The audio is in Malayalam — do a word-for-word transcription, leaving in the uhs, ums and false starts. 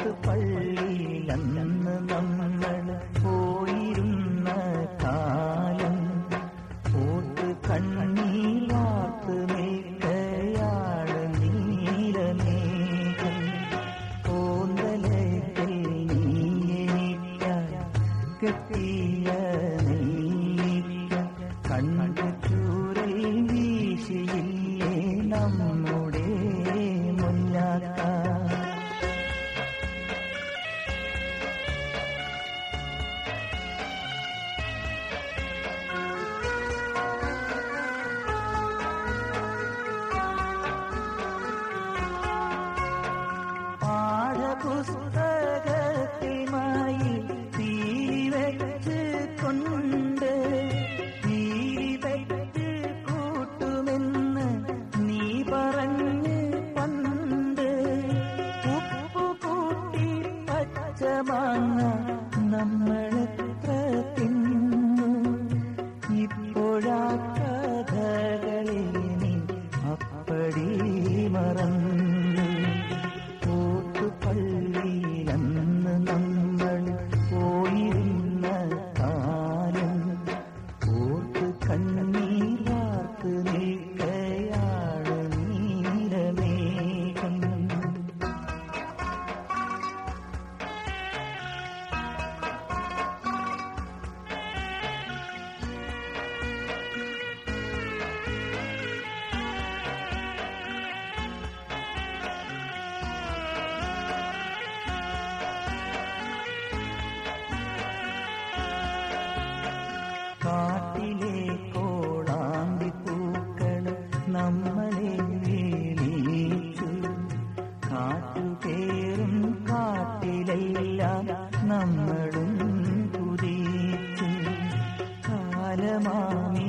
ഓട്ടുപള്ളിയിലന്ന് നമ്മൾ പോയിരുന്ന കാലം ഓട്ട് കണ്ണീരാർത്ത് നിൽക്കയാള് നീലമേഘം ഓന്തലത്തിൽ നീ എനിക്കായി കെട്ടിയ നെയ്ക്ക കണ്ണു ചൂരൽ വീശിയില്ലേ നമ്മുടെ മുല്ലാക്ക. പാഠപുസ്തകത്തിമായി തീവച്ച് കൊണ്ട് തീവച്ച് കൂട്ടുമെന്ന് നീ പറഞ്ഞ് പണ്ട് ഉപ്പു കൂട്ടി പച്ചമാങ്ങ നമ്മളെത്ര തിന്നു. ഇപ്പോഴാ കഥകളിൽ നീ അപ്പടി മറന്നു. ഓട്ടുപള്ളിയിലന്ന് നമ്മൾ പോയിരുന്ന കാലം ഓട്ട് കണ്ണീരാർത്ത് നിൽക്കയാള് നീലമേഘം. കാട്ടിലെ കോളാമ്പി പൂക്കള് നമ്മളെ വിളിച്ചു. കാട്ടുകേറും കാട്ടിലെല്ലാം നമ്മളും കുതിച്ചു. കാലമാമി